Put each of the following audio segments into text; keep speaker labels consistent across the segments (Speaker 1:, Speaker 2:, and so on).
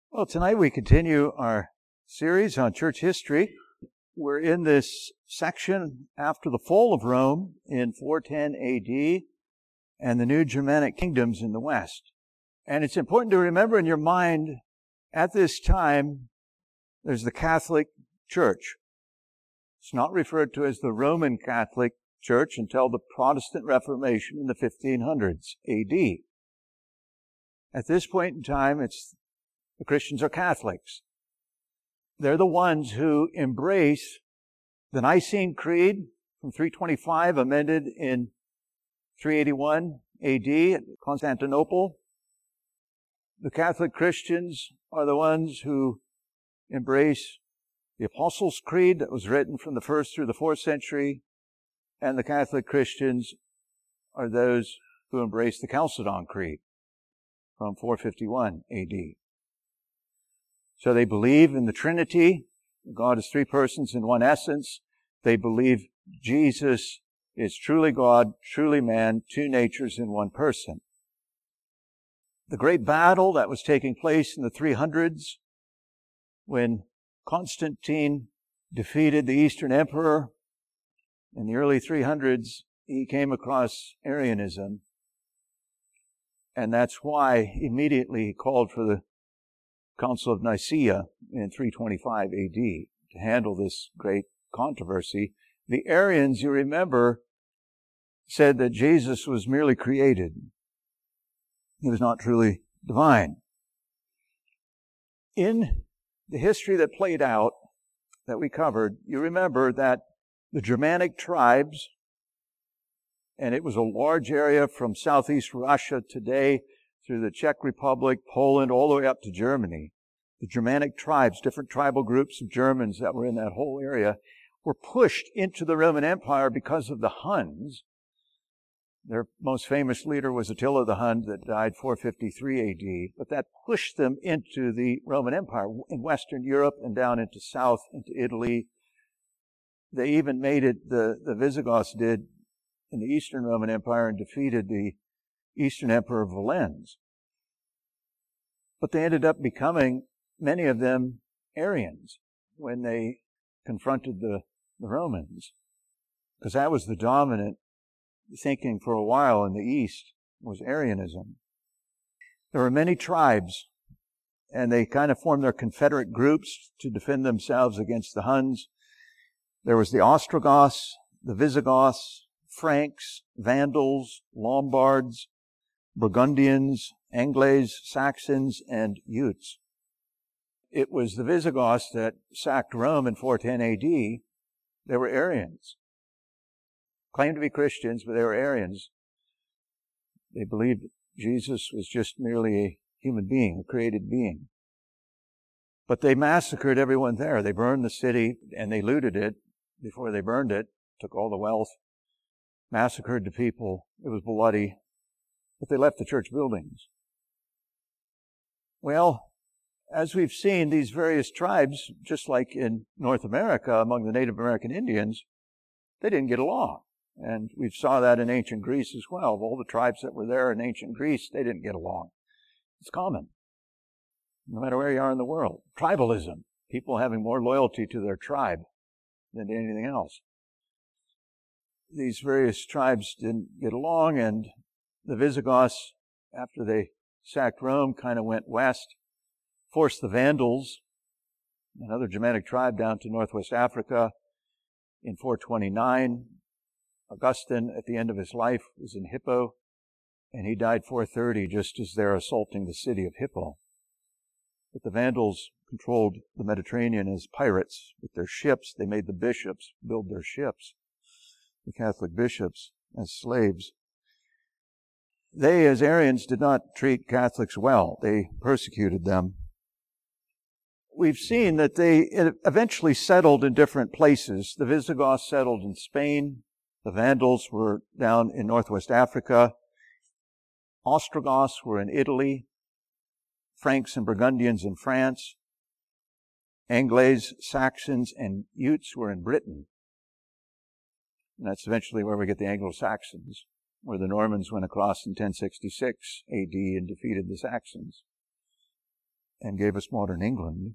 Speaker 1: Well, tonight we continue our series on church history. We're in this section after the fall of Rome in 410 AD and the new Germanic kingdoms in the West. And it's important to remember in your mind, at this time, there's the Catholic Church. It's not referred to as the Roman Catholic Church until the Protestant Reformation in the 1500s AD. At this point in time, the Christians are Catholics. They're the ones who embrace the Nicene Creed from 325, amended in 381 AD at Constantinople. The Catholic Christians are the ones who embrace the Apostles' Creed that was written from the 1st through the 4th century, and the Catholic Christians are those who embrace the Chalcedon Creed from 451 AD. So they believe in the Trinity. God is three persons in one essence. They believe Jesus is truly God, truly man, two natures in one person. The great battle that was taking place in the 300s when Constantine defeated the Eastern Emperor in the early 300s, he came across Arianism. And that's why immediately he called for the Council of Nicaea in 325 AD to handle this great controversy. The Arians, you remember, said that Jesus was merely created. He was not truly divine. In the history that played out, that we covered, you remember that the Germanic tribes, and it was a large area from southeast Russia today through the Czech Republic, Poland, all the way up to Germany. The Germanic tribes, different tribal groups of Germans that were in that whole area, were pushed into the Roman Empire because of the Huns. Their most famous leader was Attila the Hun that died 453 AD, but that pushed them into the Roman Empire in Western Europe and down into South, into Italy. They even made it, the Visigoths did, in the Eastern Roman Empire and defeated the Eastern Emperor Valens. But they ended up becoming, many of them, Arians when they confronted the Romans, because that was the dominant thinking for a while in the East, was Arianism. There were many tribes, and they kind of formed their confederate groups to defend themselves against the Huns. There was the Ostrogoths, the Visigoths, Franks, Vandals, Lombards, Burgundians, Angles, Saxons, and Utes. It was the Visigoths that sacked Rome in 410 AD. They were Arians. Claimed to be Christians, but they were Arians. They believed Jesus was just merely a human being, a created being. But they massacred everyone there. They burned the city and they looted it before they burned it, took all the wealth, massacred the people. It was bloody, but they left the church buildings. Well, as we've seen, these various tribes, just like in North America among the Native American Indians, they didn't get along. And we saw that in ancient Greece as well. Of all the tribes that were there in ancient Greece, they didn't get along. It's common, no matter where you are in the world. Tribalism, people having more loyalty to their tribe than to anything else. These various tribes didn't get along, and the Visigoths, after they sacked Rome, kind of went west, forced the Vandals, another Germanic tribe, down to northwest Africa in 429. Augustine, at the end of his life, was in Hippo, and he died 430 just as they're assaulting the city of Hippo. But the Vandals controlled the Mediterranean as pirates with their ships. They made the bishops build their ships, the Catholic bishops, as slaves. They, as Arians, did not treat Catholics well. They persecuted them. We've seen that they eventually settled in different places. The Visigoths settled in Spain. The Vandals were down in northwest Africa. Ostrogoths were in Italy. Franks and Burgundians in France. Angles, Saxons, and Utes were in Britain. And that's eventually where we get the Anglo-Saxons, where the Normans went across in 1066 AD and defeated the Saxons. and gave us modern England.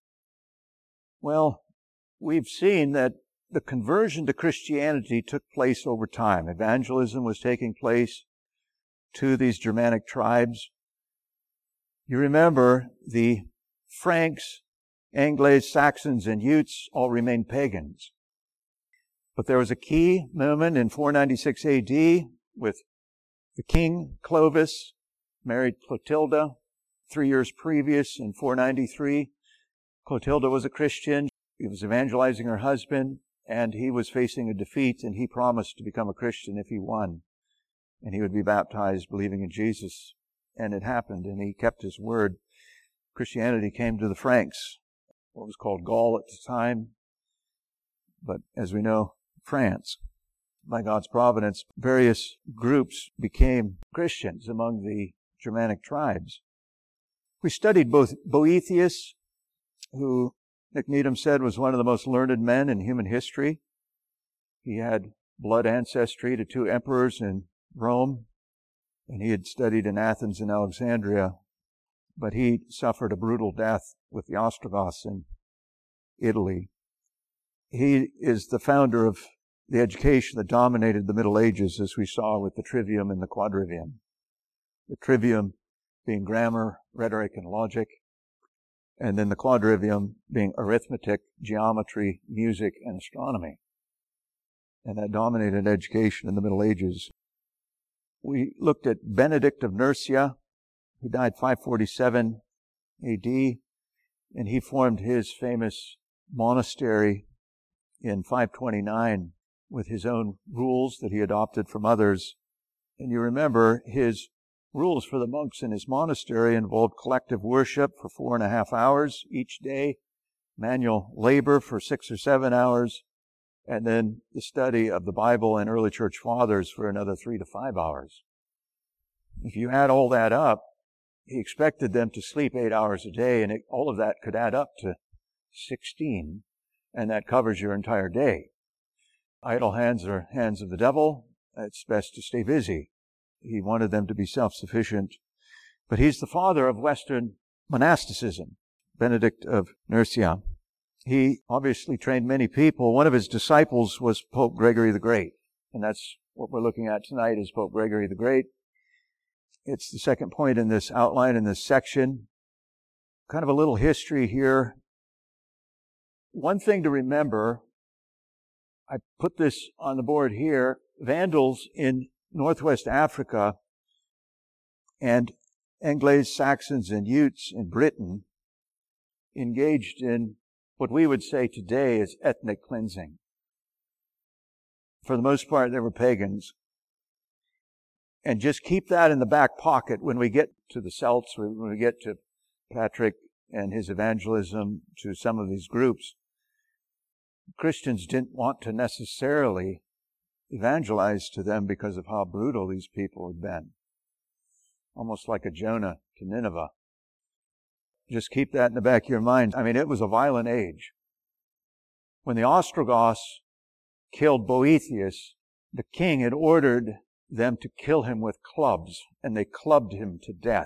Speaker 1: Well, we've seen that the conversion to Christianity took place over time. Evangelism was taking place to these Germanic tribes. You remember the Franks, Angles, Saxons, and Utes all remained pagans. But there was a key moment in 496 AD with the king Clovis married Clotilda. 3 years previous, in 493, Clotilda was a Christian. He was evangelizing her husband, and he was facing a defeat, and he promised to become a Christian if he won. And he would be baptized believing in Jesus. And it happened, and he kept his word. Christianity came to the Franks, what was called Gaul at the time, but as we know, France. By God's providence, various groups became Christians among the Germanic tribes. We studied both Boethius, who Nick Needham said was one of the most learned men in human history. He had blood ancestry to 2 emperors in Rome, and he had studied in Athens and Alexandria, but he suffered a brutal death with the Ostrogoths in Italy. He is the founder of the education that dominated the Middle Ages, as we saw with the Trivium and the Quadrivium. The Trivium being grammar, rhetoric, and logic, and then the Quadrivium being arithmetic, geometry, music, and astronomy. And that dominated education in the Middle Ages. We looked at Benedict of Nursia, who died 547 AD, and he formed his famous monastery in 529 with his own rules that he adopted from others. And you remember his rules for the monks in his monastery involved collective worship for 4.5 hours each day, manual labor for 6 or 7 hours, and then the study of the Bible and early church fathers for another 3 to 5 hours. If you add all that up, he expected them to sleep 8 hours a day, and all of that could add up to 16, and that covers your entire day. Idle hands are hands of the devil. It's best to stay busy. He wanted them to be self-sufficient. But he's the father of Western monasticism, Benedict of Nursia. He obviously trained many people. One of his disciples was Pope Gregory the Great, and that's what we're looking at tonight is Pope Gregory the Great. It's the second point in this outline, in this section. Kind of a little history here. One thing to remember, I put this on the board here, Vandals in Northwest Africa and Angles, Saxons, and Utes in Britain engaged in what we would say today is ethnic cleansing. For the most part, they were pagans. And just keep that in the back pocket when we get to the Celts, when we get to Patrick and his evangelism to some of these groups. Christians didn't want to necessarily evangelize to them because of how brutal these people had been. Almost like a Jonah to Nineveh. Just keep that in the back of your mind. I mean, it was a violent age. When the Ostrogoths killed Boethius, the king had ordered them to kill him with clubs, and they clubbed him to death.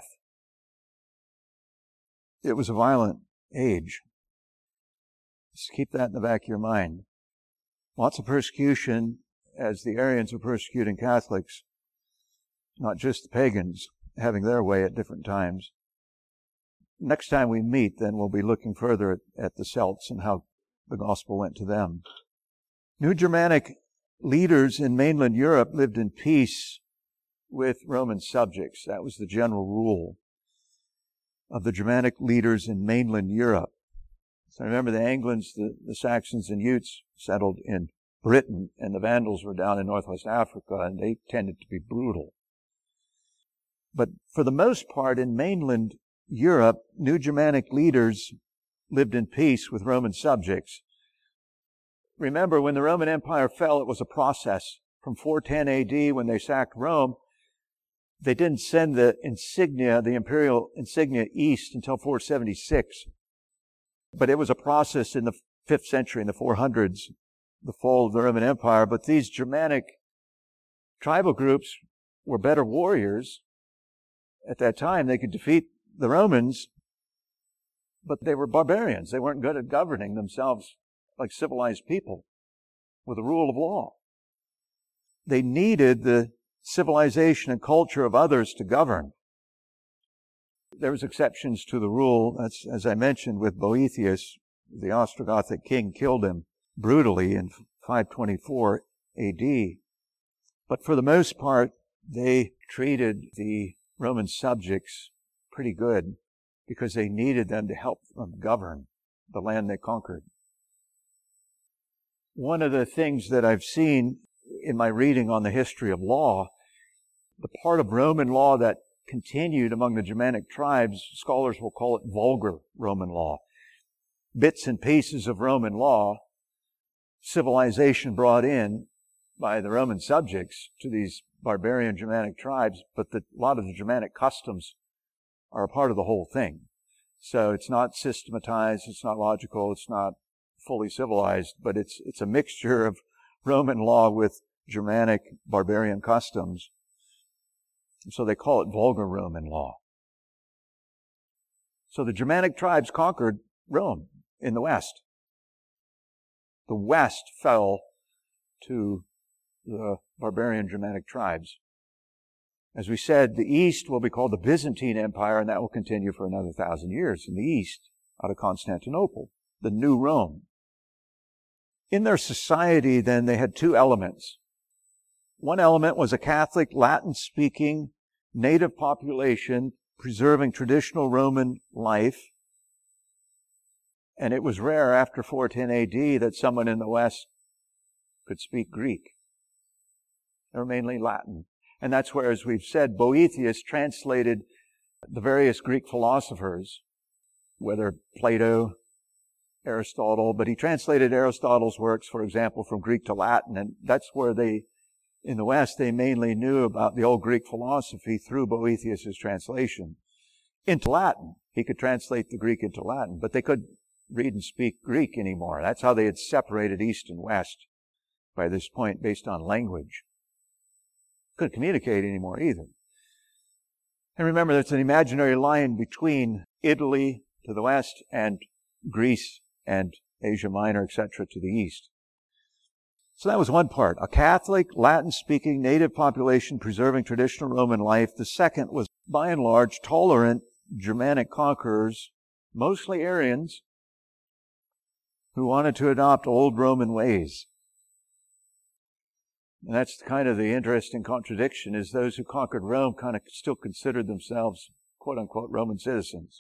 Speaker 1: It was a violent age. Just keep that in the back of your mind. Lots of persecution as the Arians were persecuting Catholics, not just the pagans having their way at different times. Next time we meet, then we'll be looking further at the Celts and how the gospel went to them. New Germanic leaders in mainland Europe lived in peace with Roman subjects. That was the general rule of the Germanic leaders in mainland Europe. So remember, the Angles, the Saxons, and Utes settled in Britain, and the Vandals were down in northwest Africa, and they tended to be brutal. But for the most part, in mainland Europe, New Germanic leaders lived in peace with Roman subjects. Remember, when the Roman Empire fell, it was a process. From 410 AD, when they sacked Rome, they didn't send the insignia, the imperial insignia, east until 476. But it was a process in the 5th century, in the 400s, the fall of the Roman Empire. But these Germanic tribal groups were better warriors. At that time, they could defeat the Romans but they were barbarians. They weren't good at governing themselves like civilized people with a rule of law. They needed the civilization and culture of others to govern. There was exceptions to the rule. That's, as I mentioned, with Boethius, the Ostrogothic king killed him brutally in 524 AD. But for the most part, they treated the Roman subjects pretty good because they needed them to help them govern the land they conquered. One of the things that I've seen in my reading on the history of law, the part of Roman law that continued among the Germanic tribes, scholars will call it vulgar Roman law. Bits and pieces of Roman law, civilization brought in by the Roman subjects to these barbarian Germanic tribes, but a lot of the Germanic customs are a part of the whole thing. So it's not systematized, it's not logical, it's not fully civilized, but it's a mixture of Roman law with Germanic barbarian customs. So they call it vulgar Roman law. So the Germanic tribes conquered Rome in the west. The west fell to the barbarian Germanic tribes. As we said, the east will be called the Byzantine Empire, and that will continue for another 1,000 years in the east, out of Constantinople, the new Rome. In their society, then, they had two elements. One element was a Catholic, Latin-speaking, native population preserving traditional Roman life. And it was rare after 410 AD that someone in the West could speak Greek. They were mainly Latin. And that's where, as we've said, Boethius translated the various Greek philosophers, whether Plato, Aristotle, but he translated Aristotle's works, for example, from Greek to Latin, and that's where in the West, they mainly knew about the old Greek philosophy through Boethius' translation into Latin. He could translate the Greek into Latin, but they couldn't read and speak Greek anymore. That's how they had separated East and West by this point based on language. Couldn't communicate anymore either. And remember, there's an imaginary line between Italy to the west and Greece and Asia Minor, etc., to the east. So that was one part, a Catholic, Latin-speaking native population preserving traditional Roman life. The second was, by and large, tolerant Germanic conquerors, mostly Arians, who wanted to adopt old Roman ways. And that's kind of the interesting contradiction, is those who conquered Rome kind of still considered themselves, quote-unquote, Roman citizens.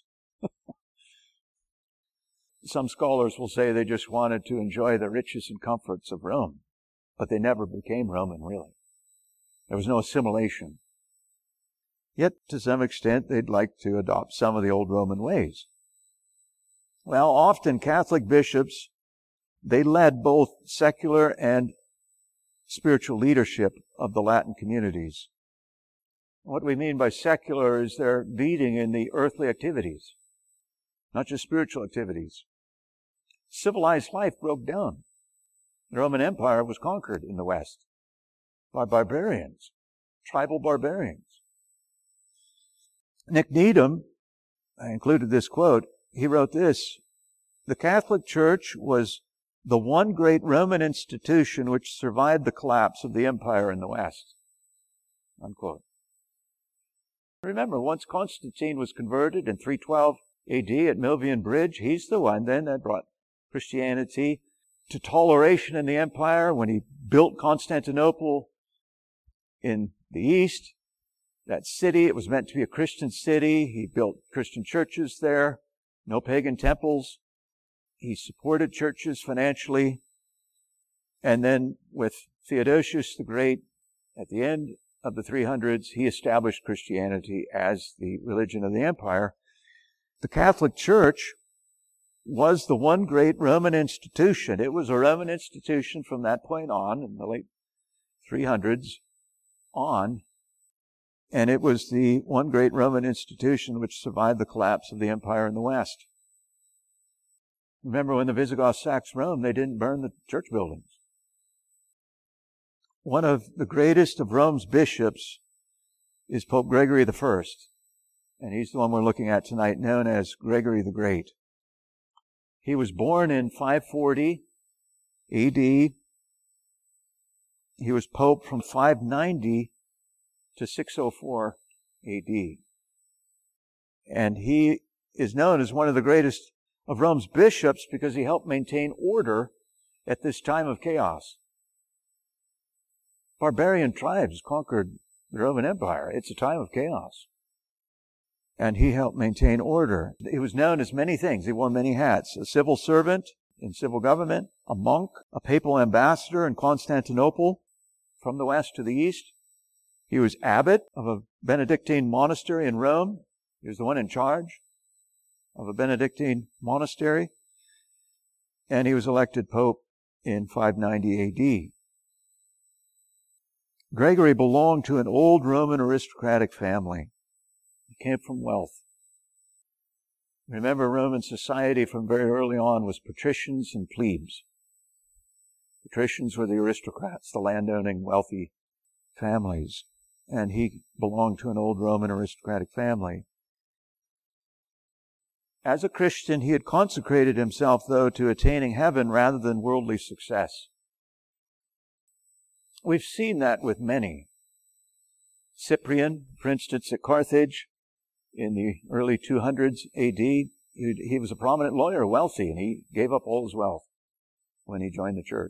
Speaker 1: Some scholars will say they just wanted to enjoy the riches and comforts of Rome, but they never became Roman, really. There was no assimilation. Yet, to some extent, they'd like to adopt some of the old Roman ways. Well, often Catholic bishops, they led both secular and spiritual leadership of the Latin communities. What we mean by secular is they're leading in the earthly activities, not just spiritual activities. Civilized life broke down. The Roman Empire was conquered in the West by barbarians, tribal barbarians. Nick Needham, I included this quote, he wrote this: "The Catholic Church was the one great Roman institution which survived the collapse of the empire in the West." Unquote. Remember, once Constantine was converted in 312 AD at Milvian Bridge, he's the one then that brought Christianity to toleration in the empire. When he built Constantinople in the east, that city, it was meant to be a Christian city. He built Christian churches there, no pagan temples. He supported churches financially. And then with Theodosius the Great, at the end of the 300s, he established Christianity as the religion of the empire. The Catholic Church was the one great Roman institution. It was a Roman institution from that point on, in the late 300s on, and it was the one great Roman institution which survived the collapse of the empire in the West. Remember, when the Visigoths sacked Rome, they didn't burn the church buildings. One of the greatest of Rome's bishops is Pope Gregory I, and he's the one we're looking at tonight, known as Gregory the Great. He was born in 540 A.D. He was pope from 590 to 604 A.D. And he is known as one of the greatest of Rome's bishops because he helped maintain order at this time of chaos. Barbarian tribes conquered the Roman Empire. It's a time of chaos. And he helped maintain order. He was known as many things. He wore many hats. A civil servant in civil government, a monk, a papal ambassador in Constantinople from the west to the east. He was abbot of a Benedictine monastery in Rome. He was the one in charge of a Benedictine monastery. And he was elected pope in 590 A.D. Gregory belonged to an old Roman aristocratic family. He came from wealth. Remember, Roman society from very early on was patricians and plebes. Patricians were the aristocrats, the landowning, wealthy families. And he belonged to an old Roman aristocratic family. As a Christian, he had consecrated himself, though, to attaining heaven rather than worldly success. We've seen that with many. Cyprian, for instance, at Carthage in the early 200s A.D., he was a prominent lawyer, wealthy, and he gave up all his wealth when he joined the church.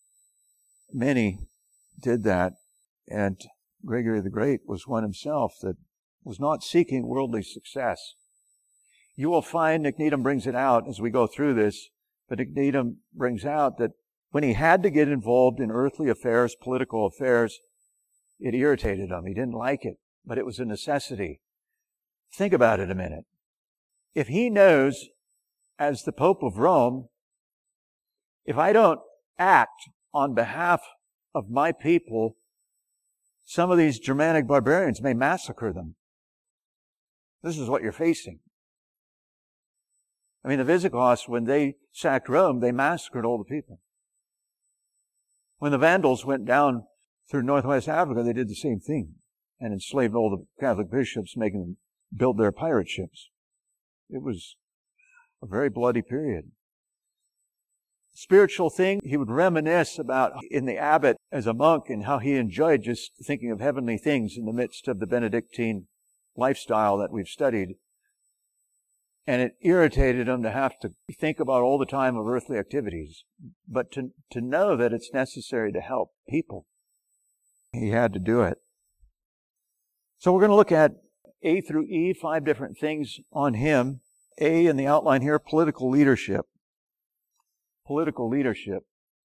Speaker 1: Many did that, and Gregory the Great was one himself that was not seeking worldly success. You will find, Nick Needham brings it out as we go through this, but Nick Needham brings out that when he had to get involved in earthly affairs, political affairs, it irritated him. He didn't like it, but it was a necessity. Think about it a minute. If he knows, as the Pope of Rome, if I don't act on behalf of my people, some of these Germanic barbarians may massacre them. This is what you're facing. I mean, the Visigoths, when they sacked Rome, they massacred all the people. When the Vandals went down through northwest Africa, they did the same thing and enslaved all the Catholic bishops, making them build their pirate ships. It was a very bloody period. Spiritual thing, he would reminisce about in the abbot as a monk and how he enjoyed just thinking of heavenly things in the midst of the Benedictine lifestyle that we've studied. And it irritated him to have to think about all the time of earthly activities, but to know that it's necessary to help people. He had to do it. So we're going to look at A through E, 5 different things on him. A in the outline here, political leadership. Political leadership.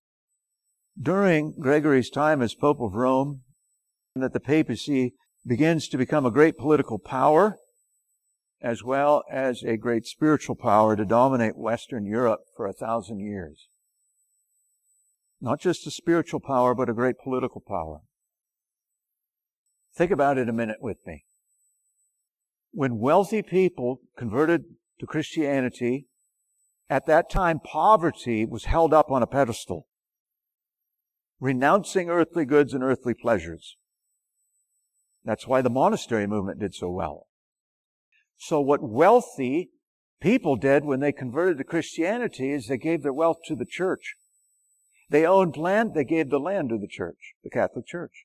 Speaker 1: During Gregory's time as Pope of Rome, that the papacy begins to become a great political power, as well as a great spiritual power to dominate Western Europe for 1,000 years. Not just a spiritual power, but a great political power. Think about it a minute with me. When wealthy people converted to Christianity, at that time poverty was held up on a pedestal, renouncing earthly goods and earthly pleasures. That's why the monastery movement did so well. So what wealthy people did when they converted to Christianity is they gave their wealth to the church. They owned land, they gave the land to the church, the Catholic Church.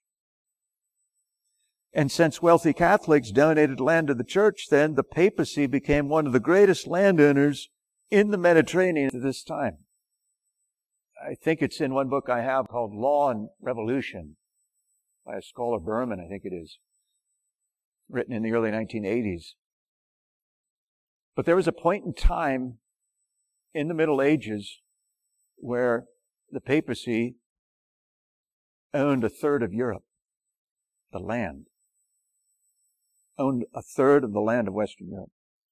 Speaker 1: And since wealthy Catholics donated land to the church, then the papacy became one of the greatest landowners in the Mediterranean at this time. I think it's in one book I have called Law and Revolution by a scholar, Berman, I think it is, written in the early 1980s. But there was a point in time in the Middle Ages where the papacy owned a third of Europe, the land. Owned a third of the land of Western Europe.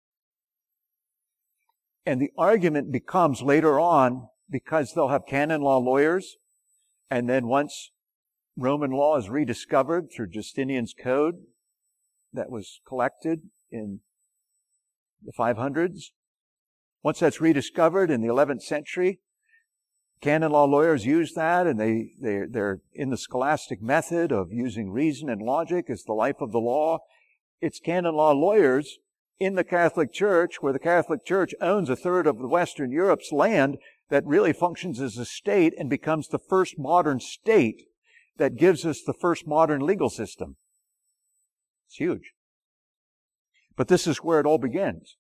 Speaker 1: And the argument becomes later on, because they'll have canon law lawyers, and then once Roman law is rediscovered through Justinian's code that was collected in the 500s, once that's rediscovered in the 11th century, canon law lawyers use that, and they're in the scholastic method of using reason and logic as the life of the law. It's canon law lawyers in the Catholic Church, where the Catholic Church owns a third of the Western Europe's land, that really functions as a state and becomes the first modern state that gives us the first modern legal system. It's huge. But this is where it all begins.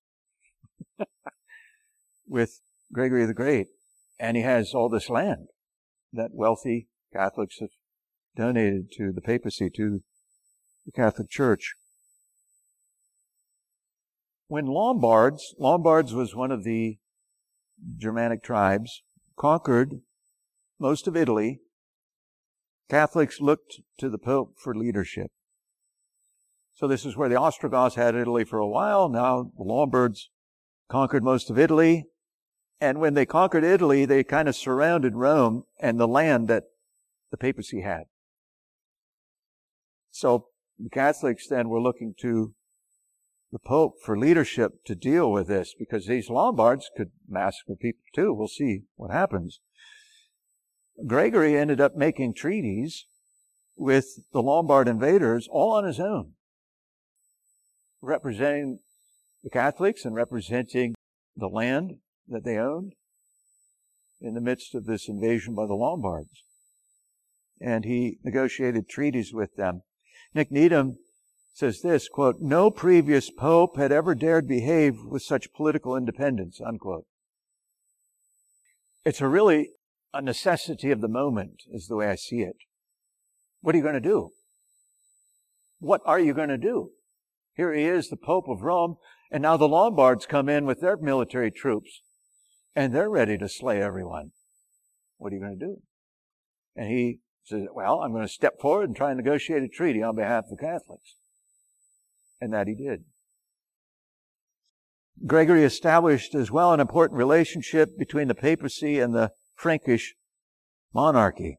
Speaker 1: With Gregory the Great. And he has all this land that wealthy Catholics have donated to the papacy, to the Catholic Church. When Lombards was one of the Germanic tribes, conquered most of Italy, Catholics looked to the Pope for leadership. So this is where the Ostrogoths had Italy for a while. Now the Lombards conquered most of Italy. And when they conquered Italy, they kind of surrounded Rome and the land that the papacy had. So the Catholics then were looking to the Pope for leadership to deal with this, because these Lombards could massacre people too. We'll see what happens. Gregory ended up making treaties with the Lombard invaders all on his own, representing the Catholics and representing the land that they owned in the midst of this invasion by the Lombards. And he negotiated treaties with them. Nick Needham says this, quote, "No previous pope had ever dared behave with such political independence," unquote. It's really a necessity of the moment, is the way I see it. What are you going to do? What are you going to do? Here he is, the Pope of Rome, and now the Lombards come in with their military troops, and they're ready to slay everyone. What are you going to do? And he says, well, I'm going to step forward and try and negotiate a treaty on behalf of the Catholics. And that he did. Gregory established as well an important relationship between the papacy and the Frankish monarchy.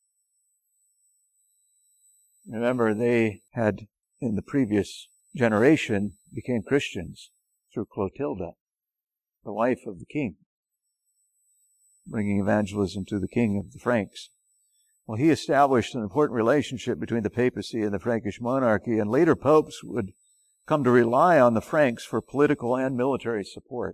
Speaker 1: Remember, they had, in the previous generation, became Christians through Clotilda, the wife of the king, bringing evangelism to the king of the Franks. Well, he established an important relationship between the papacy and the Frankish monarchy, and later popes would come to rely on the Franks for political and military support.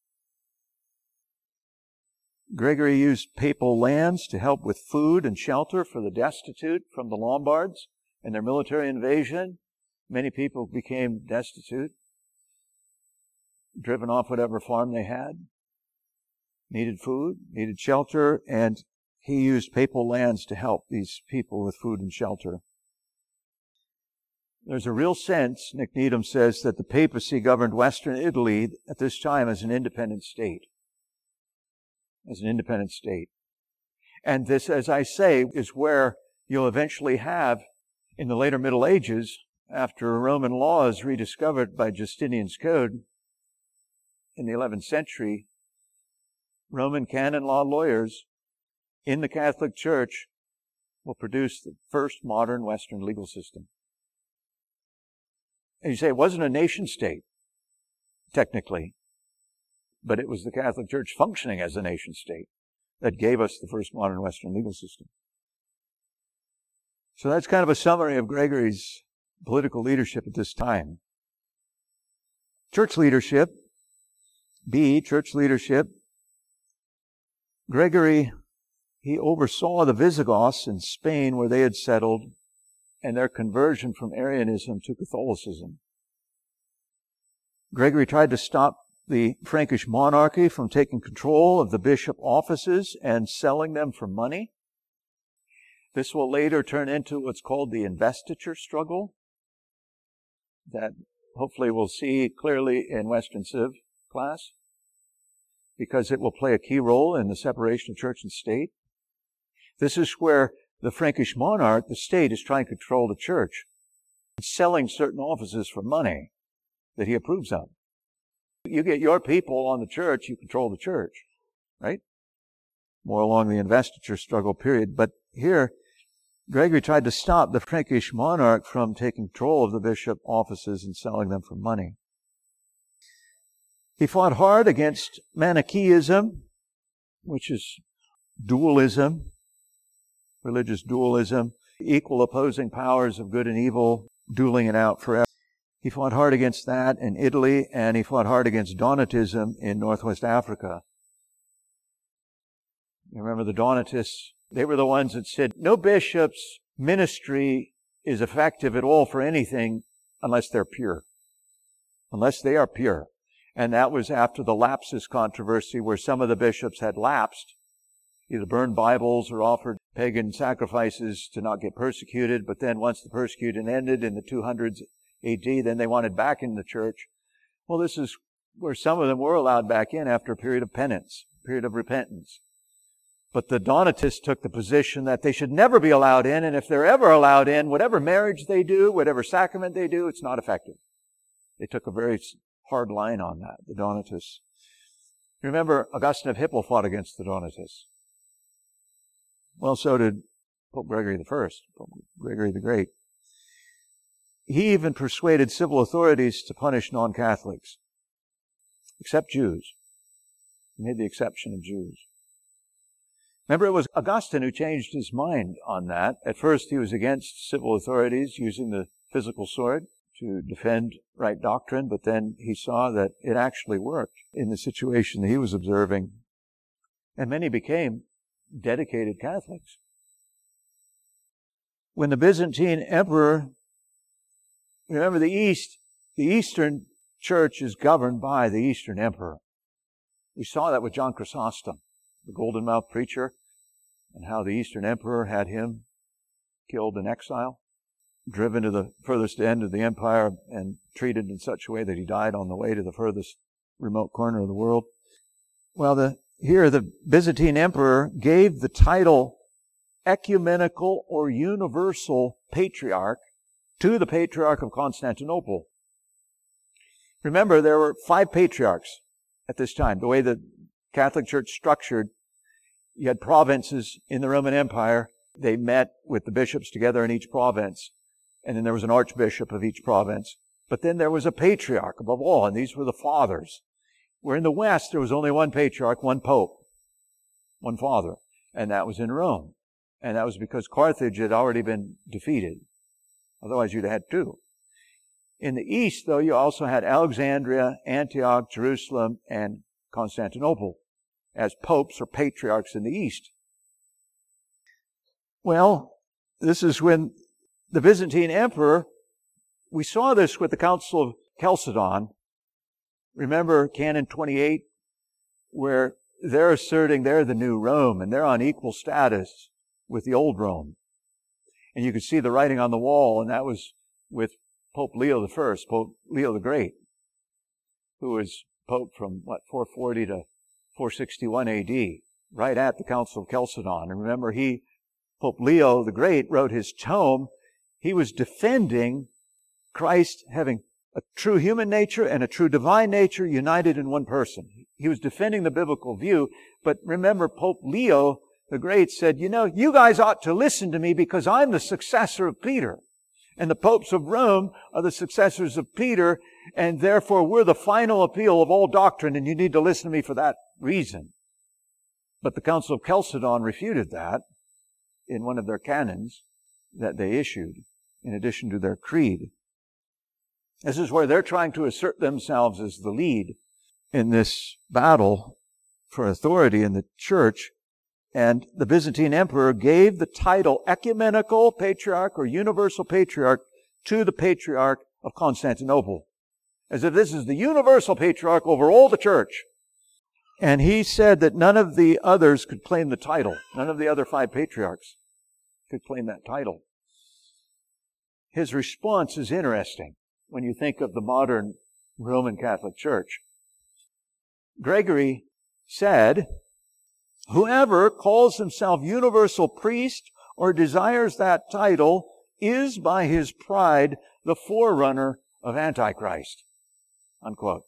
Speaker 1: Gregory used papal lands to help with food and shelter for the destitute from the Lombards and their military invasion. Many people became destitute, driven off whatever farm they had, needed food, needed shelter, and he used papal lands to help these people with food and shelter. There's a real sense, Nick Needham says, that the papacy governed Western Italy at this time as an independent state. And this, as I say, is where you'll eventually have, in the later Middle Ages, after Roman law is rediscovered by Justinian's Code in the 11th century, Roman canon law lawyers in the Catholic Church will produce the first modern Western legal system. And you say it wasn't a nation state, technically, but it was the Catholic Church functioning as a nation state that gave us the first modern Western legal system. So that's kind of a summary of Gregory's political leadership at this time. Church leadership. Church leadership. Gregory, he oversaw the Visigoths in Spain where they had settled and their conversion from Arianism to Catholicism. Gregory tried to stop the Frankish monarchy from taking control of the bishop offices and selling them for money. This will later turn into what's called the investiture struggle that hopefully we'll see clearly in Western Civ class, because it will play a key role in the separation of church and state. This is where the Frankish monarch, the state, is trying to control the church, selling certain offices for money that he approves of. You get your people on the church, you control the church, right? More along the investiture struggle period. But here, Gregory tried to stop the Frankish monarch from taking control of the bishop offices and selling them for money. He fought hard against Manichaeism, which is dualism, religious dualism, equal opposing powers of good and evil, dueling it out forever. He fought hard against that in Italy, and he fought hard against Donatism in Northwest Africa. You remember the Donatists? They were the ones that said, no bishop's ministry is effective at all for anything unless they're pure. Unless they are pure. And that was after the lapses controversy, where some of the bishops had lapsed, either burned Bibles or offered pagan sacrifices to not get persecuted. But then once the persecution ended in the 200s AD, then they wanted back in the church. Well, this is where some of them were allowed back in after a period of penance, a period of repentance. But the Donatists took the position that they should never be allowed in, and if they're ever allowed in, whatever marriage they do, whatever sacrament they do, it's not effective. They took a very hard line on that, the Donatists. Remember, Augustine of Hippo fought against the Donatists. Well, so did Pope Gregory I, Pope Gregory the Great. He even persuaded civil authorities to punish non-Catholics, except Jews. He made the exception of Jews. Remember, it was Augustine who changed his mind on that. At first, he was against civil authorities using the physical sword to defend right doctrine, but then he saw that it actually worked in the situation that he was observing. And many became dedicated Catholics. When the Byzantine emperor, remember the Eastern Church is governed by the Eastern Emperor. We saw that with John Chrysostom, the golden-mouthed preacher, and how the Eastern Emperor had him killed in exile, driven to the furthest end of the empire and treated in such a way that he died on the way to the furthest remote corner of the world. Well, here the Byzantine Emperor gave the title ecumenical or universal patriarch to the Patriarch of Constantinople. Remember, there were 5 patriarchs at this time. The way the Catholic Church structured, you had provinces in the Roman Empire. They met with the bishops together in each province, and then there was an archbishop of each province. But then there was a patriarch above all, and these were the fathers. Where in the West, there was only one patriarch, one pope, one father, and that was in Rome. And that was because Carthage had already been defeated. Otherwise, you'd have had 2. In the East, though, you also had Alexandria, Antioch, Jerusalem, and Constantinople as popes or patriarchs in the East. Well, this is when the Byzantine Emperor, we saw this with the Council of Chalcedon. Remember Canon 28, where they're asserting they're the new Rome and they're on equal status with the old Rome. And you could see the writing on the wall, and that was with Pope Leo I, Pope Leo the Great, who was Pope from, 440 to 461 AD, right at the Council of Chalcedon. And remember, Pope Leo the Great, wrote his tome. He was defending Christ having a true human nature and a true divine nature united in one person. He was defending the biblical view. But remember, Pope Leo the Great said, you guys ought to listen to me because I'm the successor of Peter. And the popes of Rome are the successors of Peter, and therefore we're the final appeal of all doctrine, and you need to listen to me for that reason. But the Council of Chalcedon refuted that in one of their canons that they issued, in addition to their creed. This is where they're trying to assert themselves as the lead in this battle for authority in the church. And the Byzantine Emperor gave the title ecumenical patriarch or universal patriarch to the Patriarch of Constantinople, as if this is the universal patriarch over all the church. And he said that none of the others could claim the title. None of the other 5 patriarchs could claim that title. His response is interesting when you think of the modern Roman Catholic Church. Gregory said, whoever calls himself universal priest or desires that title is by his pride the forerunner of Antichrist. Unquote.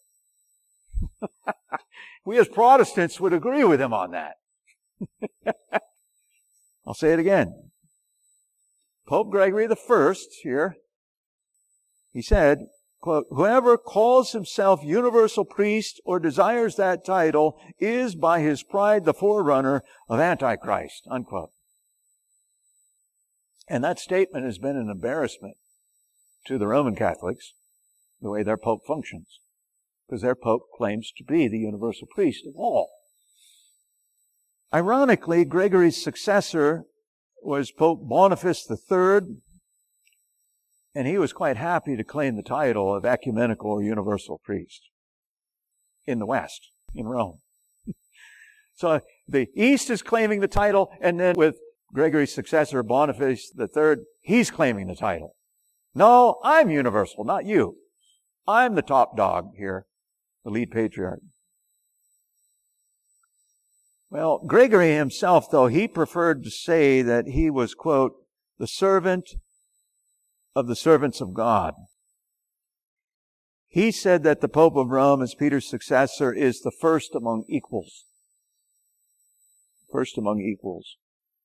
Speaker 1: We as Protestants would agree with him on that. I'll say it again. Pope Gregory I here, he said, quote, whoever calls himself universal priest or desires that title is by his pride the forerunner of Antichrist, unquote. And that statement has been an embarrassment to the Roman Catholics the way their Pope functions, because their Pope claims to be the universal priest of all. Ironically, Gregory's successor was Pope Boniface III, and he was quite happy to claim the title of ecumenical or universal priest in the West, in Rome. So the East is claiming the title, and then with Gregory's successor, Boniface III, he's claiming the title. No, I'm universal, not you. I'm the top dog here, the lead patriarch. Well, Gregory himself, though, he preferred to say that he was, quote, the servant of the servants of God. He said that the Pope of Rome, as Peter's successor, is the first among equals. First among equals.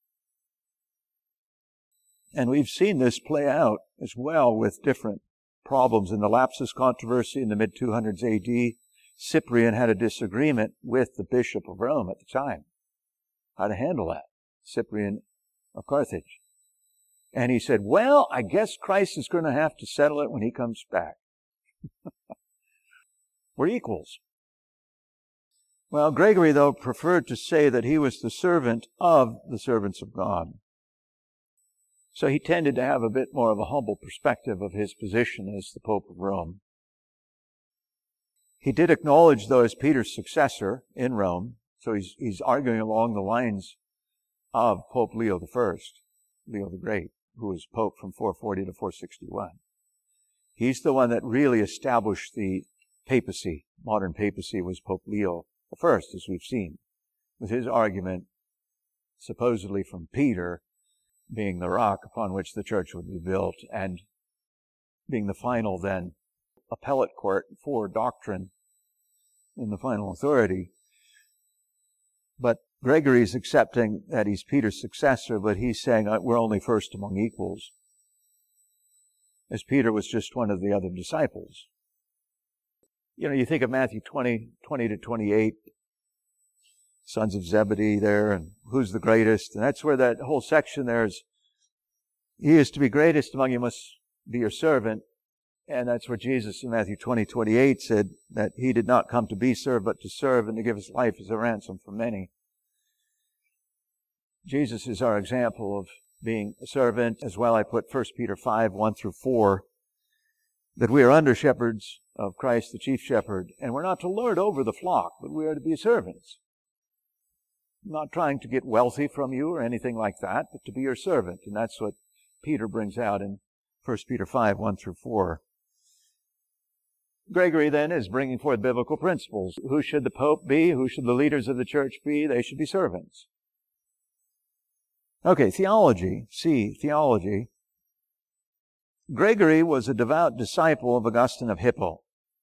Speaker 1: And we've seen this play out as well with different problems. In the Lapsus controversy in the mid-200s AD, Cyprian had a disagreement with the Bishop of Rome at the time. How to handle that? Cyprian of Carthage. And he said, well, I guess Christ is going to have to settle it when he comes back. We're equals. Well, Gregory, though, preferred to say that he was the servant of the servants of God. So he tended to have a bit more of a humble perspective of his position as the Pope of Rome. He did acknowledge, though, as Peter's successor in Rome, so he's arguing along the lines of Pope Leo I, Leo the Great, who was Pope from 440 to 461. He's the one that really established the papacy. Modern papacy was Pope Leo I, as we've seen, with his argument, supposedly from Peter, being the rock upon which the church would be built, and being the final, then, appellate court for doctrine in the final authority. But Gregory's accepting that he's Peter's successor, but he's saying we're only first among equals, as Peter was just one of the other disciples. You think of Matthew 20 to 28, sons of Zebedee there, and who's the greatest? And that's where that whole section there is, he is to be greatest among you must be your servant. And that's where Jesus in Matthew 20:28 said that he did not come to be served, but to serve and to give his life as a ransom for many. Jesus is our example of being a servant. As well, I put 1 Peter 5:1-4, that we are under shepherds of Christ, the chief shepherd, and we're not to lord over the flock, but we are to be servants. Not trying to get wealthy from you or anything like that, but to be your servant. And that's what Peter brings out in 1 Peter 5:1-4. Gregory then is bringing forth biblical principles. Who should the Pope be? Who should the leaders of the church be? They should be servants. Okay, theology. C, theology. Gregory was a devout disciple of Augustine of Hippo.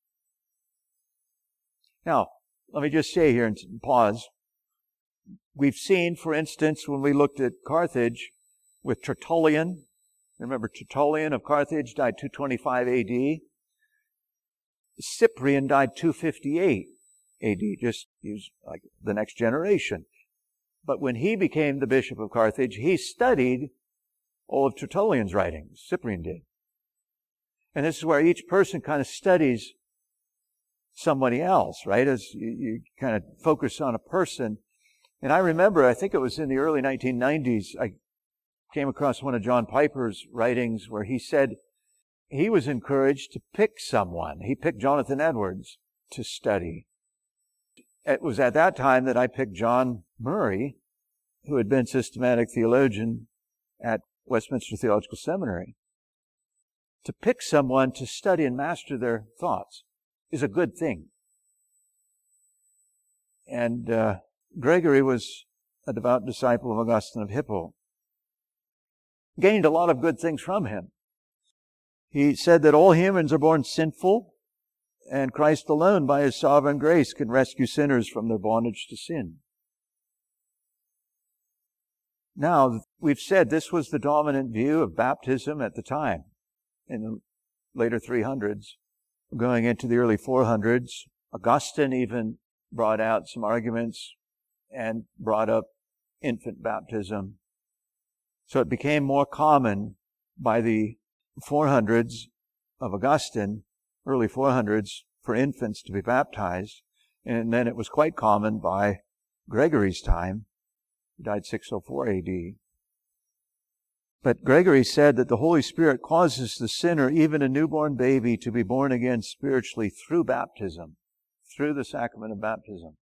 Speaker 1: Now, let me just say here and pause. We've seen, for instance, when we looked at Carthage with Tertullian. Remember, Tertullian of Carthage died 225 AD. Cyprian died 258 AD, just he was like the next generation. But when he became the Bishop of Carthage, he studied all of Tertullian's writings. Cyprian did. And this is where each person kind of studies somebody else, right? As you kind of focus on a person. And I remember, I think it was in the early 1990s, I came across one of John Piper's writings where he said he was encouraged to pick someone. He picked Jonathan Edwards to study. It was at that time that I picked John Murray, who had been systematic theologian at Westminster Theological Seminary. To pick someone to study and master their thoughts is a good thing. And Gregory was a devout disciple of Augustine of Hippo. Gained a lot of good things from him. He said that all humans are born sinful, and Christ alone, by his sovereign grace, can rescue sinners from their bondage to sin. Now, we've said this was the dominant view of baptism at the time, in the later 300s, going into the early 400s. Augustine even brought out some arguments and brought up infant baptism. So it became more common by the 400s of Augustine, early 400s, for infants to be baptized. And then it was quite common by Gregory's time. He died 604 A.D. But Gregory said that the Holy Spirit causes the sinner, even a newborn baby, to be born again spiritually through baptism, through the sacrament of baptism.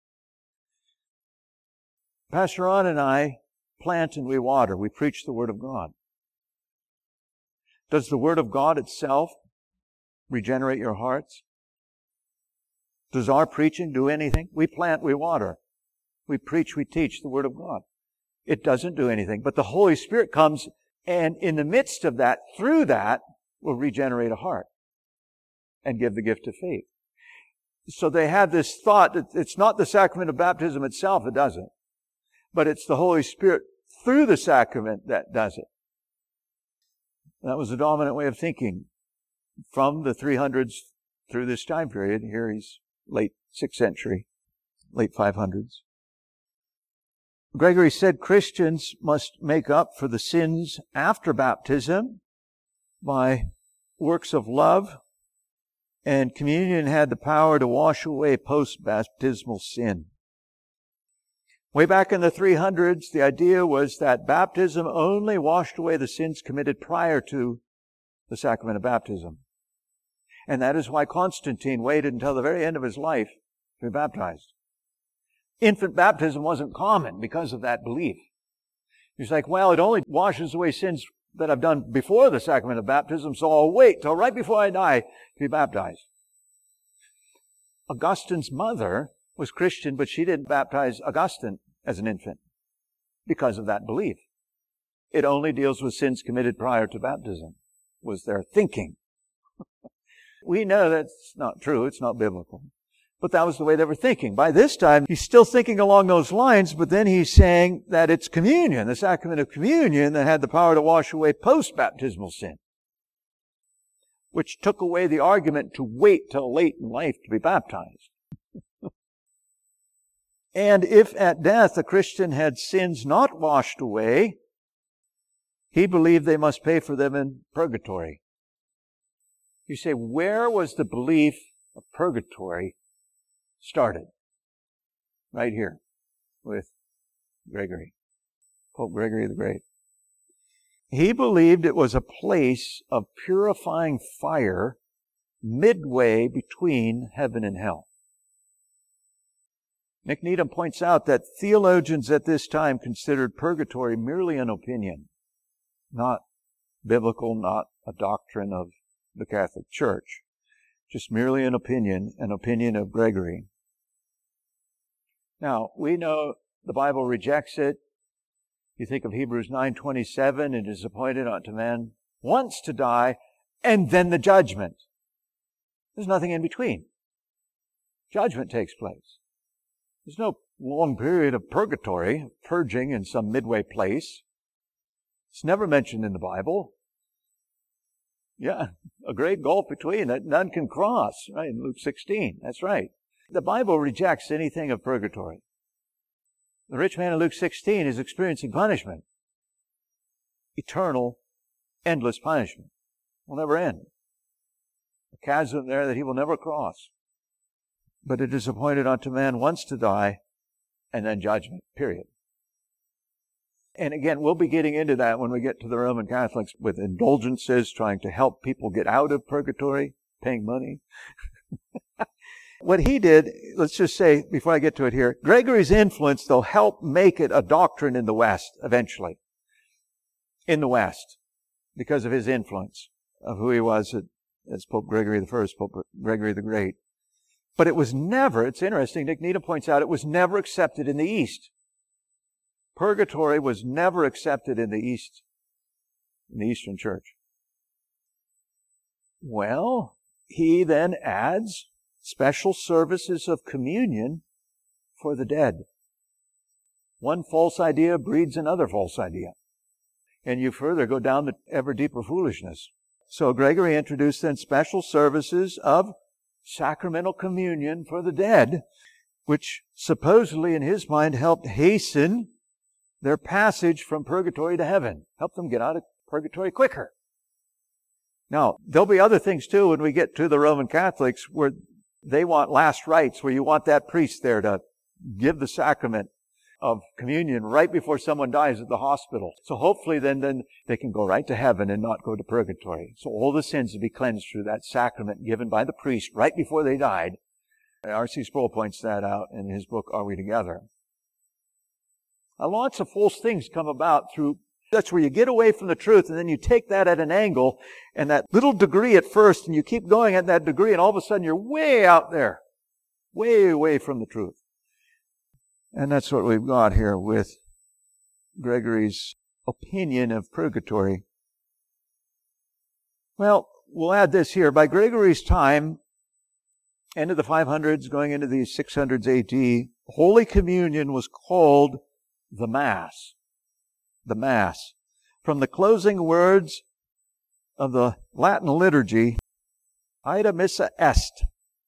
Speaker 1: Pastor Ron and I plant and we water. We preach the Word of God. Does the Word of God itself regenerate your hearts? Does our preaching do anything? We plant, we water. We preach, we teach the Word of God. It doesn't do anything. But the Holy Spirit comes, and in the midst of that, through that, will regenerate a heart and give the gift of faith. So they have this thought that it's not the sacrament of baptism itself that does it, but it's the Holy Spirit through the sacrament that does it. That was the dominant way of thinking from the 300s through this time period. Here he's late 6th century, late 500s. Gregory said Christians must make up for the sins after baptism by works of love, and communion had the power to wash away post-baptismal sin. Way back in the 300s, the idea was that baptism only washed away the sins committed prior to the sacrament of baptism. And that is why Constantine waited until the very end of his life to be baptized. Infant baptism wasn't common because of that belief. He's like, well, it only washes away sins that I've done before the sacrament of baptism, so I'll wait till right before I die to be baptized. Augustine's mother was Christian, but she didn't baptize Augustine as an infant because of that belief. It only deals with sins committed prior to baptism, was their thinking. We know that's not true. It's not biblical. But that was the way they were thinking. By this time, he's still thinking along those lines, but then he's saying that it's communion, the sacrament of communion, that had the power to wash away post-baptismal sin, which took away the argument to wait till late in life to be baptized. And if at death a Christian had sins not washed away, he believed they must pay for them in purgatory. You say, where was the belief of purgatory started? Right here with Gregory, Pope Gregory the Great. He believed it was a place of purifying fire midway between heaven and hell. Nick Needham points out that theologians at this time considered purgatory merely an opinion, not biblical, not a doctrine of the Catholic Church, just merely an opinion of Gregory. Now, we know the Bible rejects it. You think of Hebrews 9:27, it is appointed unto man once to die, and then the judgment. There's nothing in between. Judgment takes place. There's no long period of purgatory, purging in some midway place. It's never mentioned in the Bible. Yeah, a great gulf between that none can cross, right, in Luke 16. That's right. The Bible rejects anything of purgatory. The rich man in Luke 16 is experiencing punishment. Eternal, endless punishment. Will never end. A chasm there that he will never cross. But it is appointed unto man once to die, and then judgment, period. And again, we'll be getting into that when we get to the Roman Catholics with indulgences, trying to help people get out of purgatory, paying money. What he did, let's just say, before I get to it here, Gregory's influence, though, helped make it a doctrine in the West, eventually. In the West, because of his influence, of who he was as Pope Gregory I, Pope Gregory the Great. But it was never, it's interesting, Nick Needham points out, it was never accepted in the East. Purgatory was never accepted in the East, in the Eastern Church. Well, he then adds special services of communion for the dead. One false idea breeds another false idea. And you further go down to ever deeper foolishness. So Gregory introduced then special services of sacramental communion for the dead, which supposedly in his mind helped hasten their passage from purgatory to heaven, helped them get out of purgatory quicker. Now, there'll be other things too when we get to the Roman Catholics where they want last rites, where you want that priest there to give the sacrament of communion right before someone dies at the hospital. So hopefully then they can go right to heaven and not go to purgatory. So all the sins will be cleansed through that sacrament given by the priest right before they died. R.C. Sproul points that out in his book, Are We Together? Now, lots of false things come about through. That's where you get away from the truth, and then you take that at an angle, and that little degree at first, and you keep going at that degree, and all of a sudden you're way out there, way away from the truth. And that's what we've got here with Gregory's opinion of purgatory. Well, we'll add this here. By Gregory's time, end of the 500s, going into the 600s AD, Holy Communion was called the Mass. The Mass. From the closing words of the Latin liturgy, Ida Missa Est.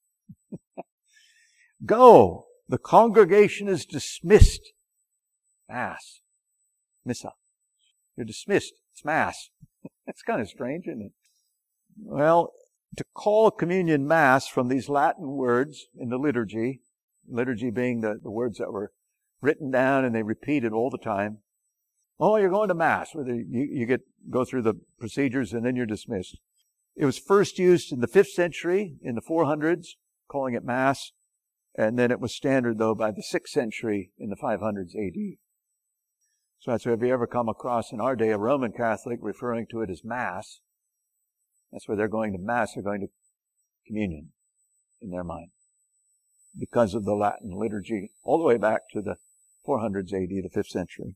Speaker 1: Go! The congregation is dismissed. Mass. Missa. You're dismissed. It's Mass. That's kind of strange, isn't it? Well, to call communion Mass from these Latin words in the liturgy being the words that were written down and they repeated all the time. Oh, you're going to Mass. You go through the procedures and then you're dismissed. It was first used in the 5th century, in the 400s, calling it Mass. And then it was standard, though, by the 6th century in the 500s AD. So that's why if you ever come across in our day a Roman Catholic referring to it as Mass, that's where they're going to Mass, they're going to communion in their mind. Because of the Latin liturgy, all the way back to the 400s AD, the 5th century.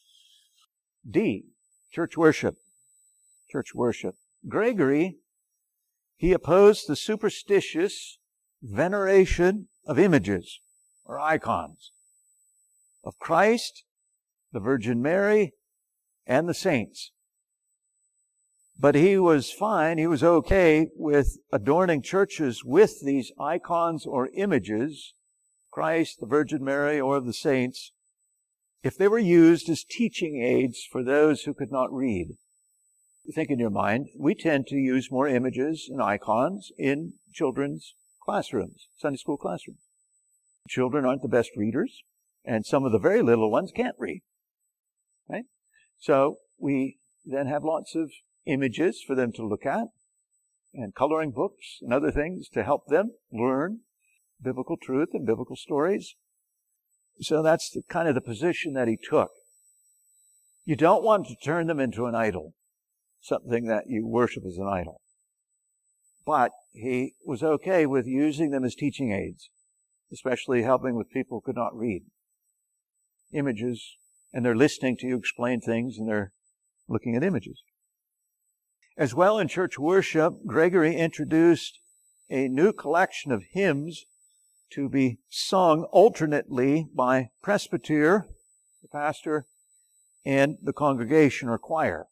Speaker 1: D, church worship. Church worship. Gregory, he opposed the superstitious veneration of images or icons of Christ, the Virgin Mary, and the saints. But he was fine, he was okay with adorning churches with these icons or images, Christ, the Virgin Mary, or the saints, if they were used as teaching aids for those who could not read. Think in your mind, we tend to use more images and icons in children's classrooms, Sunday school classrooms. Children aren't the best readers, and some of the very little ones can't read. Right? So we then have lots of images for them to look at, and coloring books and other things to help them learn biblical truth and biblical stories. So that's kind of the position that he took. You don't want to turn them into an idol, something that you worship as an idol. But he was okay with using them as teaching aids, especially helping with people who could not read. Images, and they're listening to you explain things, and they're looking at images. As well, in church worship, Gregory introduced a new collection of hymns to be sung alternately by presbyter, the pastor, and the congregation or choir.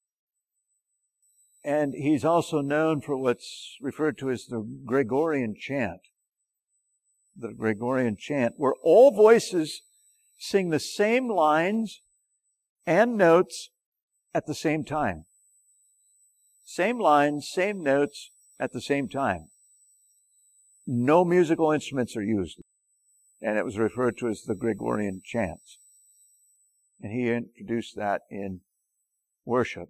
Speaker 1: And he's also known for what's referred to as the Gregorian chant. The Gregorian chant, where all voices sing the same lines and notes at the same time. Same lines, same notes at the same time. No musical instruments are used. And it was referred to as the Gregorian chants. And he introduced that in worship.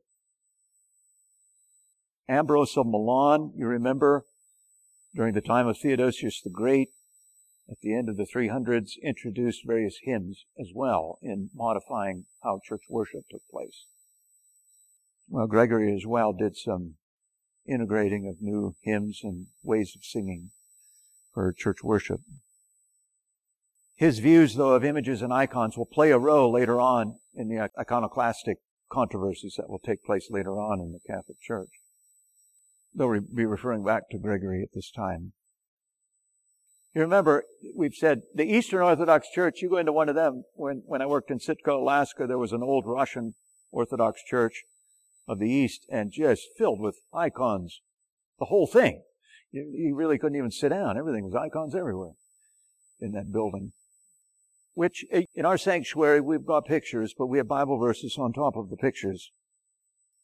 Speaker 1: Ambrose of Milan, you remember, during the time of Theodosius the Great, at the end of the 300s, introduced various hymns as well in modifying how church worship took place. Well, Gregory as well did some integrating of new hymns and ways of singing for church worship. His views, though, of images and icons will play a role later on in the iconoclastic controversies that will take place later on in the Catholic Church. They'll be referring back to Gregory at this time. You remember, we've said, the Eastern Orthodox Church, you go into one of them, when I worked in Sitka, Alaska, there was an old Russian Orthodox Church of the East, and just filled with icons. The whole thing. You really couldn't even sit down. Everything was icons everywhere in that building. Which, in our sanctuary, we've got pictures, but we have Bible verses on top of the pictures.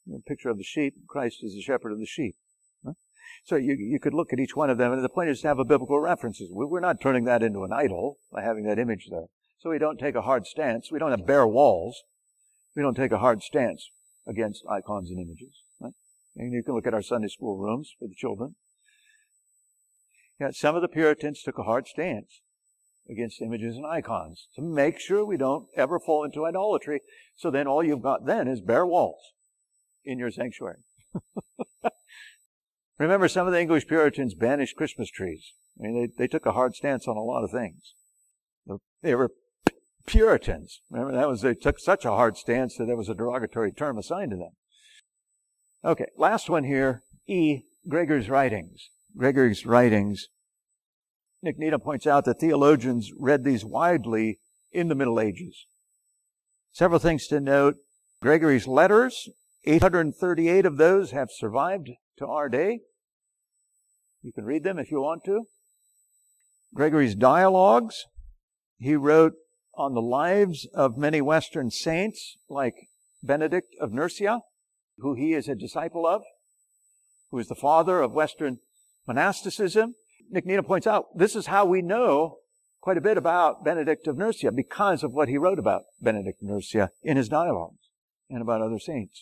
Speaker 1: A picture of the sheep. Christ is the shepherd of the sheep. Huh? So you could look at each one of them, and the point is to have a biblical references. We're not turning that into an idol by having that image there. So we don't take a hard stance. We don't have bare walls. We don't take a hard stance against icons and images. Right? And you can look at our Sunday school rooms for the children. Yeah, some of the Puritans took a hard stance against images and icons to make sure we don't ever fall into idolatry. So then all you've got then is bare walls in your sanctuary. Remember, some of the English Puritans banished Christmas trees. I mean, they took a hard stance on a lot of things. They were Puritans. Remember, they took such a hard stance that there was a derogatory term assigned to them. Okay, last one here, E, Gregor's writings. Gregor's writings. Nick Needham points out that theologians read these widely in the Middle Ages. Several things to note. Gregory's letters, 838 of those have survived to our day. You can read them if you want to. Gregory's dialogues, he wrote on the lives of many Western saints, like Benedict of Nursia, who he is a disciple of, who is the father of Western monasticism. Nick Needham points out, this is how we know quite a bit about Benedict of Nursia, because of what he wrote about Benedict of Nursia in his dialogues and about other saints.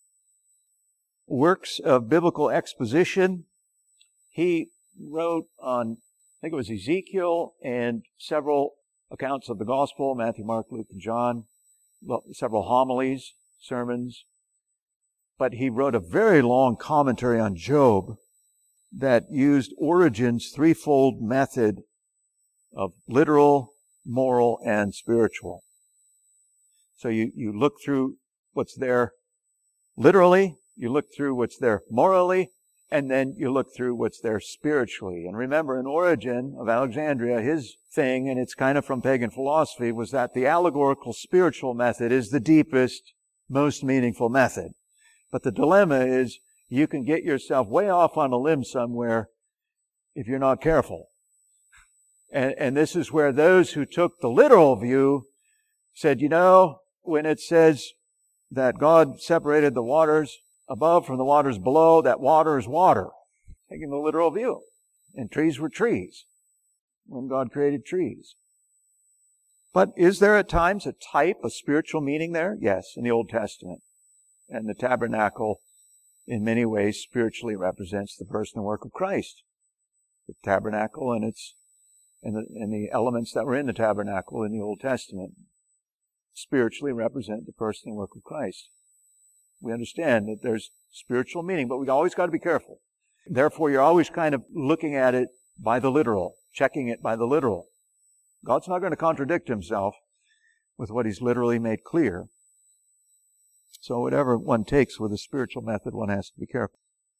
Speaker 1: Works of biblical exposition, he wrote on, I think it was Ezekiel and several accounts of the gospel, Matthew, Mark, Luke, and John, several homilies, sermons. But he wrote a very long commentary on Job that used Origen's threefold method of literal, moral, and spiritual. So you look through what's there literally, you look through what's there morally, and then you look through what's there spiritually. And remember, in Origen of Alexandria, his thing, and it's kind of from pagan philosophy, was that the allegorical spiritual method is the deepest, most meaningful method. But the dilemma is you can get yourself way off on a limb somewhere if you're not careful. And this is where those who took the literal view said, when it says that God separated the waters above from the waters below, that water is water. Taking the literal view. And trees were trees when God created trees. But is there at times a type, a spiritual meaning there? Yes, in the Old Testament. And the tabernacle, in many ways, spiritually represents the person and work of Christ. The tabernacle and the elements that were in the tabernacle in the Old Testament spiritually represent the person and work of Christ. We understand that there's spiritual meaning, but we always got to be careful. Therefore, you're always kind of looking at it by the literal, checking it by the literal. God's not going to contradict himself with what he's literally made clear. So whatever one takes with a spiritual method, one has to be careful.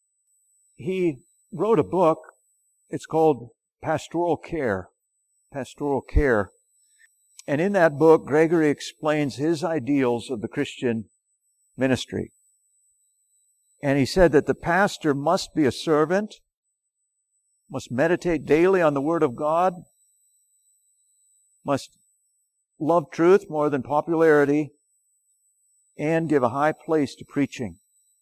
Speaker 1: He wrote a book. It's called Pastoral Care. Pastoral Care. And in that book, Gregory explains his ideals of the Christian ministry. And he said that the pastor must be a servant, must meditate daily on the Word of God, must love truth more than popularity, and give a high place to preaching.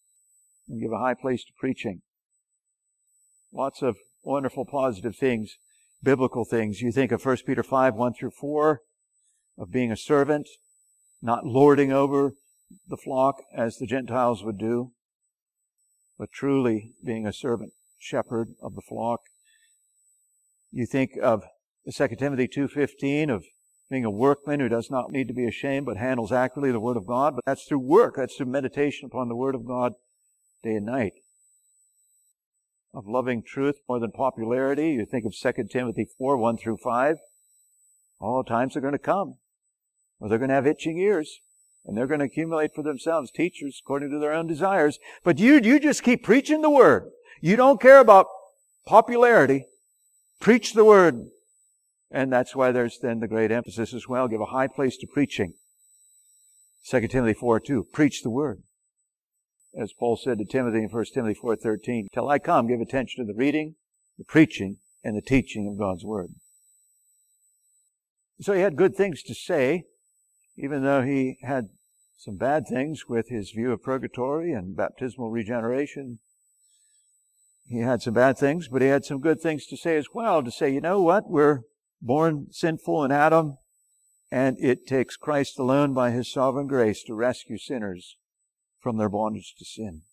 Speaker 1: Lots of wonderful positive things, biblical things. You think of 1 Peter 5, 1 through 4, of being a servant, not lording over the flock as the Gentiles would do, but truly being a servant, shepherd of the flock. You think of 2 Timothy 2:15, of being a workman who does not need to be ashamed, but handles accurately the Word of God. But that's through work. That's through meditation upon the Word of God day and night. Of loving truth more than popularity. You think of 2 Timothy 4, 1 through 5. All times are going to come where they're going to have itching ears, and they're going to accumulate for themselves teachers according to their own desires. But you just keep preaching the Word. You don't care about popularity. Preach the Word. And that's why there's then the great emphasis as well. Give a high place to preaching. 2 Timothy 4:2. Preach the Word. As Paul said to Timothy in 1 Timothy 4:13, till I come, give attention to the reading, the preaching, and the teaching of God's Word. So he had good things to say, even though he had some bad things with his view of purgatory and baptismal regeneration. He had some bad things, but he had some good things to say as well, to say, you know what, we're born sinful in Adam, and it takes Christ alone by his sovereign grace to rescue sinners from their bondage to sin.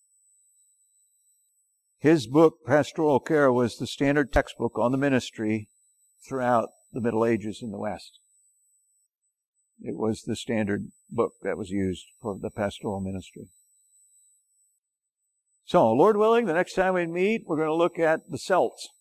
Speaker 1: His book, Pastoral Care, was the standard textbook on the ministry throughout the Middle Ages in the West. It was the standard book that was used for the pastoral ministry. So, Lord willing, the next time we meet, we're going to look at the Celts.